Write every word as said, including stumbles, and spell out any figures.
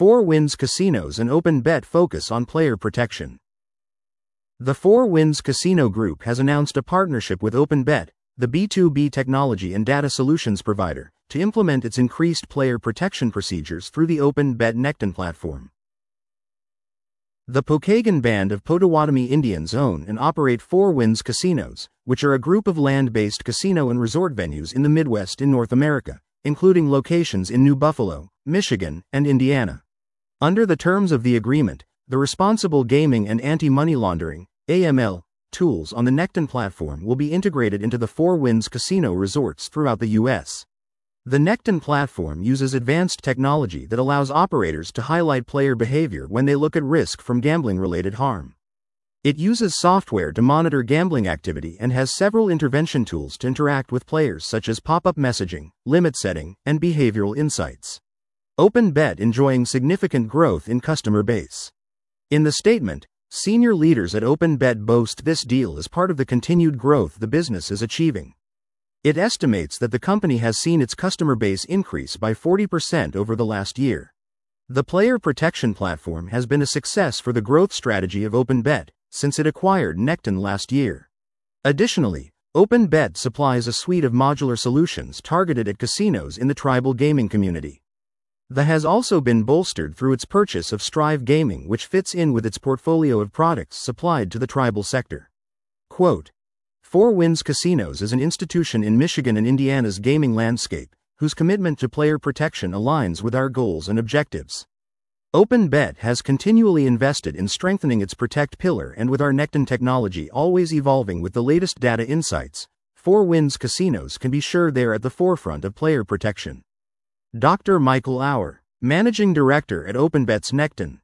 Four Winds Casinos and OpenBet focus on player protection. The Four Winds Casino Group has announced a partnership with OpenBet, the B two B technology and data solutions provider, to implement its increased player protection procedures through the OpenBet Necton platform. The Pokagon Band of Potawatomi Indians own and operate Four Winds Casinos, which are a group of land-based casino and resort venues in the Midwest in North America, including locations in New Buffalo, Michigan, and Indiana. Under the terms of the agreement, the responsible gaming and anti-money laundering (A M L) tools on the Necton platform will be integrated into the Four Winds casino resorts throughout the U S The Necton platform uses advanced technology that allows operators to highlight player behavior when they look at risk from gambling-related harm. It uses software to monitor gambling activity and has several intervention tools to interact with players such as pop-up messaging, limit setting, and behavioral insights. OpenBet enjoying significant growth in customer base. In the statement, senior leaders at OpenBet boast this deal is part of the continued growth the business is achieving. It estimates that the company has seen its customer base increase by forty percent over the last year. The player protection platform has been a success for the growth strategy of OpenBet since it acquired Necton last year. Additionally, OpenBet supplies a suite of modular solutions targeted at casinos in the tribal gaming community. That has also been bolstered through its purchase of Strive Gaming, which fits in with its portfolio of products supplied to the tribal sector. Quote, Four Winds Casinos is an institution in Michigan and Indiana's gaming landscape, whose commitment to player protection aligns with our goals and objectives. OpenBet has continually invested in strengthening its Protect pillar, and with our Necton technology always evolving with the latest data insights, Four Winds Casinos can be sure they're at the forefront of player protection. Doctor Michael Auer, Managing Director at OpenBet's Necton.